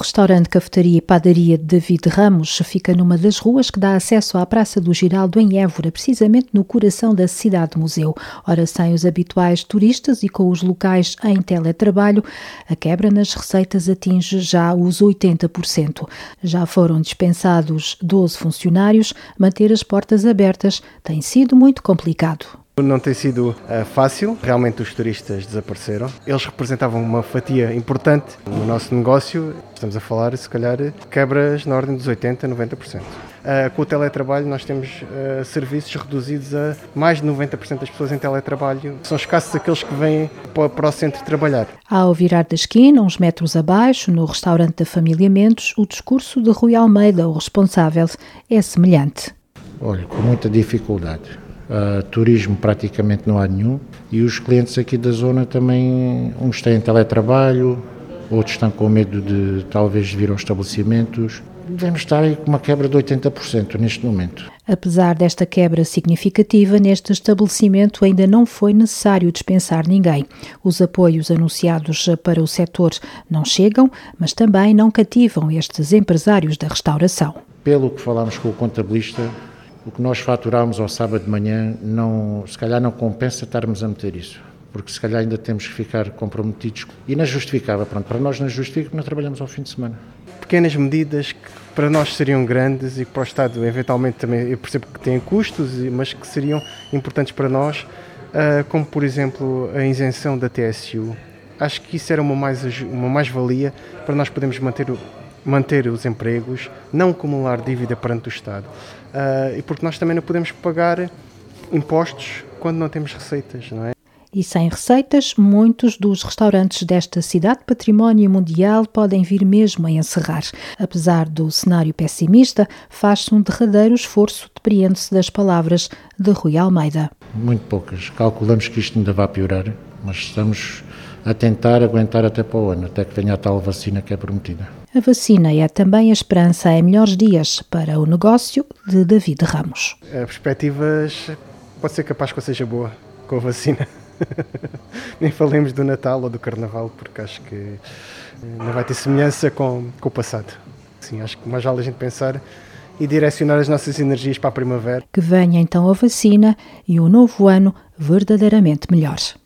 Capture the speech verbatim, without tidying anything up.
restaurante, cafetaria e padaria de David Ramos fica numa das ruas que dá acesso à Praça do Giraldo, em Évora, precisamente no coração da cidade-museu. Ora, sem os habituais turistas e com os locais em teletrabalho, a quebra nas receitas atinge já os oitenta por cento. Já foram dispensados doze funcionários. Manter as portas abertas tem sido muito complicado. Não tem sido uh, fácil, realmente os turistas desapareceram. Eles representavam uma fatia importante no nosso negócio. Estamos a falar, se calhar, quebras na ordem dos oitenta por cento, noventa por cento. Uh, com o teletrabalho nós temos uh, serviços reduzidos a mais de noventa por cento das pessoas em teletrabalho. São escassos aqueles que vêm para, para o centro trabalhar. Ao virar da esquina, uns metros abaixo, no restaurante da família Mendes, o discurso de Rui Almeida, o responsável, é semelhante. Olha, com muita dificuldade. Uh, turismo praticamente não há nenhum e os clientes aqui da zona também, uns têm teletrabalho, outros estão com medo de talvez vir aos estabelecimentos. Devemos estar aí com uma quebra de oitenta por cento neste momento. Apesar desta quebra significativa, neste estabelecimento ainda não foi necessário dispensar ninguém. Os apoios anunciados para o setor não chegam, mas também não cativam estes empresários da restauração. Pelo que falámos com o contabilista, o que nós faturámos ao sábado de manhã, não, se calhar não compensa estarmos a meter isso, porque se calhar ainda temos que ficar comprometidos. E não justificava, pronto, para nós não justifica porque nós trabalhamos ao fim de semana. Pequenas medidas que para nós seriam grandes e que para o Estado eventualmente também, eu percebo que têm custos, mas que seriam importantes para nós, como por exemplo a isenção da T S U. Acho que isso era uma mais, uma mais-valia para nós podermos manter o manter os empregos, não acumular dívida perante o Estado. Uh, e porque nós também não podemos pagar impostos quando não temos receitas, não é? E sem receitas, muitos dos restaurantes desta cidade património mundial podem vir mesmo a encerrar. Apesar do cenário pessimista, faz-se um derradeiro esforço, depreende-se das palavras de Rui Almeida. Muito poucas. Calculamos que isto ainda vai piorar, mas estamos a tentar aguentar até para o ano, até que venha a tal vacina que é prometida. A vacina é também a esperança em melhores dias para o negócio de David Ramos. As perspectivas pode ser capaz que seja boa com a vacina. Nem falemos do Natal ou do Carnaval, porque acho que não vai ter semelhança com, com o passado. Sim, acho que mais vale a gente pensar e direcionar as nossas energias para a primavera. Que venha então a vacina e um novo ano verdadeiramente melhor.